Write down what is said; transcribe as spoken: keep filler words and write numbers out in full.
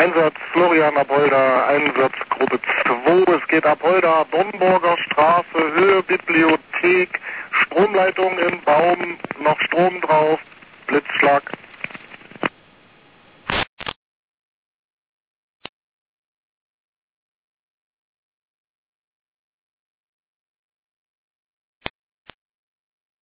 Einsatz Florian Apolda, Einsatzgruppe zwei. Es geht Apolda, Domburger Straße, Höhe Bibliothek, Stromleitung im Baum, noch Strom drauf, Blitzschlag.